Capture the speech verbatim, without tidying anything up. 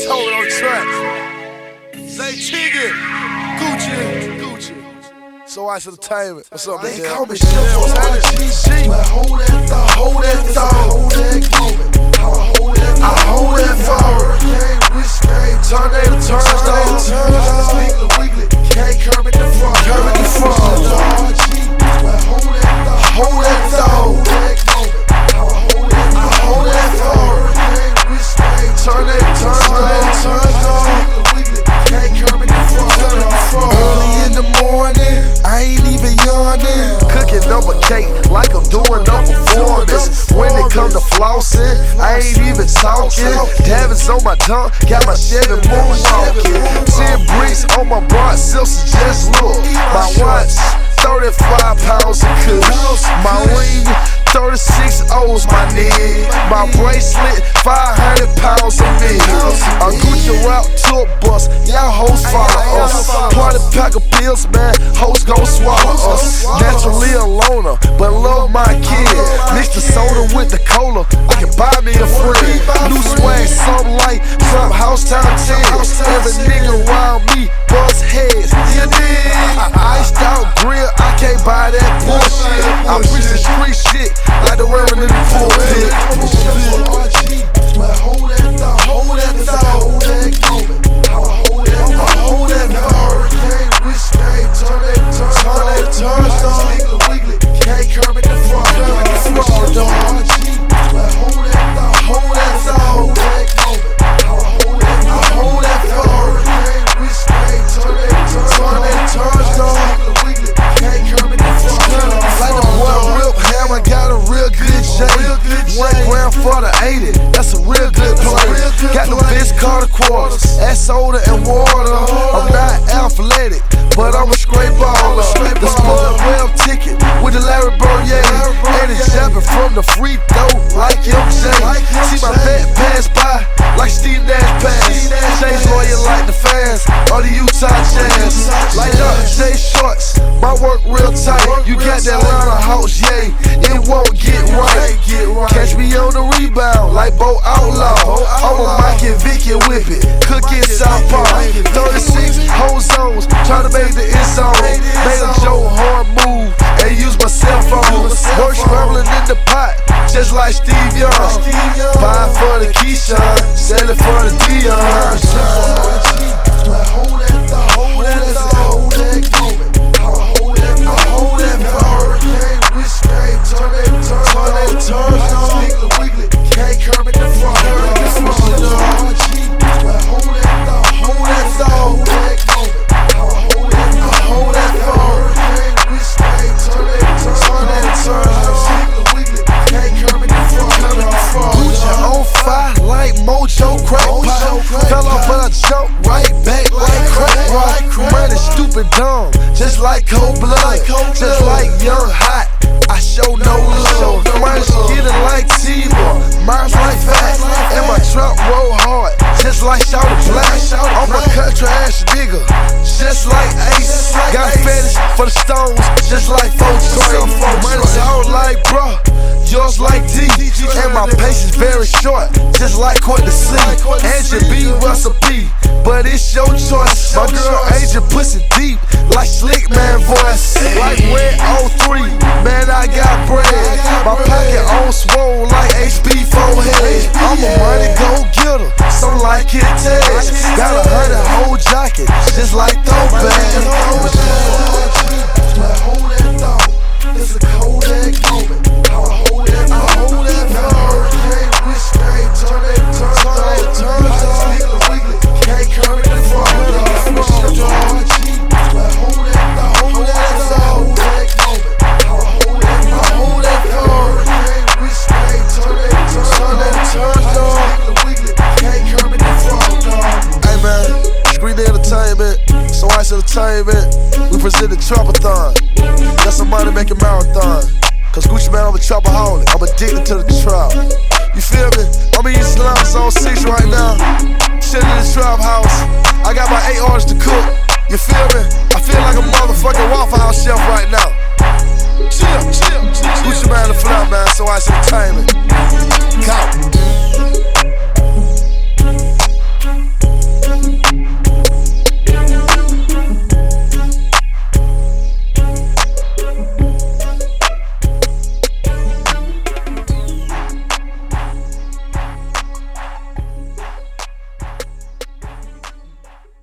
Told on the track. Say Chigga, Gucci, Gucci. So I should time it. What's up, man? They call me Chef on my G C. But hold that thought, hold that thought, hold that moment. I hold that, I hold that forward. Tornado, tornado, tornado. Wiggly, wiggly. Can't curb it the front, curb it the front. But hold that thought, hold that thought, hold that moment. I hold that, I hold that forward. Tornado, tornado, tornado. Wiggly, wiggly. Can't curb it the front, curb it the front. Early in the morning, I ain't even yawning. Cooking up a cake like I'm doing a performance. When it come to flossing, I ain't even talking. Davin's on my tongue, got my Chevy moonwalking. Ten bricks on my broad silks, just look. My watch, thirty-five pounds of kush. My ring, thirty-six O's, my nigga. My bracelet, five hundred pounds of me. A Gucci route tour bus, y'all hoes follow us. Party pack of pills, man, hoes gon' swallow us. Naturally a loner, but love my kid. Mix the soda with the cola, I can buy me a friend. New swag, something like some house time ten. Every nigga around me, buzz heads, you dig? Iced out grill, I can't buy that bullshit. I preach the street shit like the reverend in the pulpit. But hold that thought, hold that thought, hold that moment. I hold that, I hold that hurricane. Which day, turn that, turn that, turn that. Wiggly, wiggly, can't curb it the front, curb it the front. But hold that thought, hold that thought, hold that moment. I hold that, I hold that hurricane. Which day, turn that, turn that, turn that. Wiggly, wiggly, can't curb it the front. Like the boy Rip Ham, I got a real good J. One gram for the eighty, that's a real good play. Got the best Carter quarters, add soda and water. I'm not athletic, but I'm a straight baller. The Spud Web ticket with the Larry Bird, yeah. And it's jumping from the free throw like M J. See my vet pass by like Steve Nash pass. Shane's loyal like the fans or the Utah Jazz. Like up J Shorts, my work real tight. You got that line of house, yeah, it won't get right. Catch me on the rebound like Bo Outlaw. I'm a Mike and Vicky whip it, cooking South Park. thirty-six whole zones, trying to make the end zone. Made a Joe Horn move and use my cell phone. Work scrambling in the pot, just like Steve Young. Buy for the Keyshawn, sell it for the Dion. But hold that thought, hold that thought, hold that moment. I hold that, I hold that hurricane. Which day, turn that, turn that, turn that. Wiggly, wiggly, can't curb it the front, curb it the front. But hold that thought, hold that thought, hold that moment. I hold that, I hold that hurricane. Which day, turn that, turn that, turn that. Wiggly, wiggly, can't curb it the front, curb it the front. Gucci on fire like Mojo crack pot. Fell off but I jumped right back like crack rock. Money stupid dumb, just like cold blood, just like young hot. I show no love. Mine's getting like T-Bar, mine's like fat, and my truck roll hard, just like Shawty Black. I'm a country ass nigga, just like Ace. Got a fetish for the stones, just like folks. Money's all like bruh, yours like D, and my patience very short, just like Courtney C. Angel B recipe, but it's your choice. My girl Angel pussy deep, like Slick Man voice, like Red oh three. Man, I got bread. My pocket on swole like H P forehead. I'm a money go getter, so like it tags. Got a hundred whole jacket, just like throwback. But hold that thought, it's a Kodak moment. I hold that, I hold that hurricane. Which day, turn that, turn that, turn that. Wiggly, wiggly, can't curb it the front. But hold that thought, hold that thought, hold that moment. I hold that, I hold that hurricane. Which day, turn that, turn that, turn that. Wiggly, wiggly, can't curb it the front. Hey man, Screen Entertainment, So Ice Entertainment, we presented Trap-a-thon. That's a money making marathon. Cause Gucci man, I'm a trapaholic, I'm addicted to the trap. You feel me? I'm in East Atlanta, Zone six right now. Chillin' in the trap house. I got my eight artists to cook. You feel me? I feel like a motherfucking Waffle House chef right now. Chill, chill, chill. Gucci man, the flap man, So Ice Entertainment. Count.